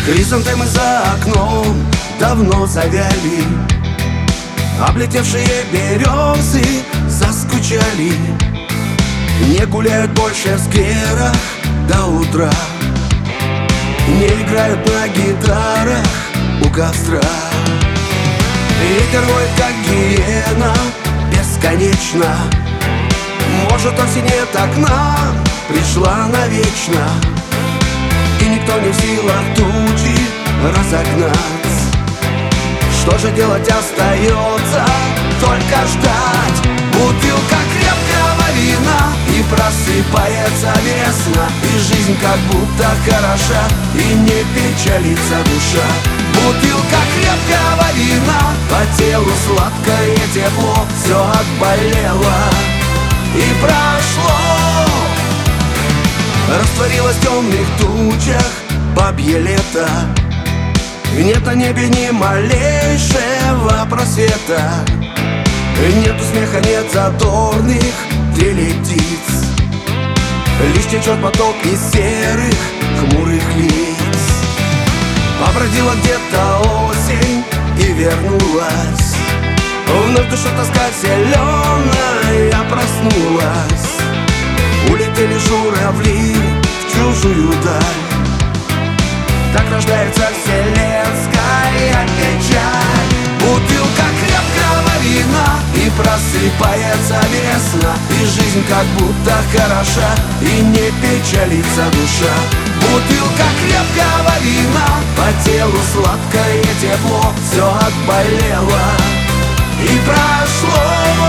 Хризантемы за окном давно завяли, облетевшие березы заскучали, не гуляют больше в скверах до утра, не играют на гитарах у костра. Ветер воет, как гиена, бесконечно. Может, осень эта к нам пришла навечно, и никто не в силах тучи разогнать. Что же делать остается? Только ждать. Бутылка крепкого вина, и просыпается весна, и жизнь как будто хороша, и не печалится душа. Бутылка крепкого вина, по телу сладкое тепло, все отболело и прошло. Растворилось в темных тучах бабье лето, нет на небе ни малейшего просвета. Нету смеха, нет задорных трелей птиц, лишь течет поток из серых хмурых лиц. Побродила где-то осень и вернулась, вновь душа тоска зеленая проснулась. Улетели журавли в чужую даль, так рождается вселенская печаль. Бутылка крепкого вина, и просыпается весна, и жизнь как будто хороша, и не печалится душа. Бутылка крепкого вина, по телу сладкое тепло, все отболело и прошло.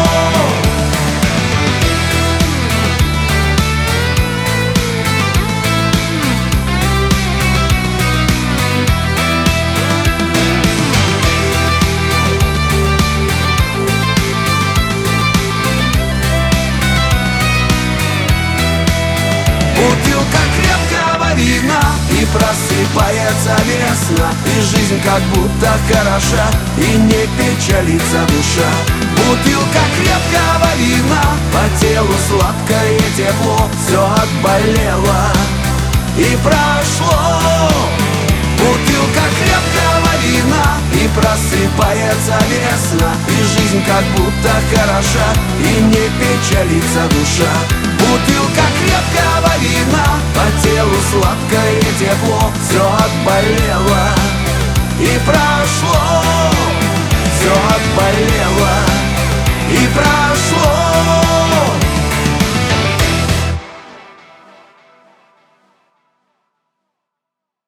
Бутылка крепкого вина, и просыпается весна, и жизнь как будто хороша, и не печалится душа. Бутылка крепкого вина, по телу сладкое тепло, все отболело и прошло. Бутылка крепкого вина, и просыпается весна, и жизнь как будто хороша, и не печалится душа. Бутылка крепкого вина, по телу сладкое тепло, все отболело и прошло, все отболело и прошло.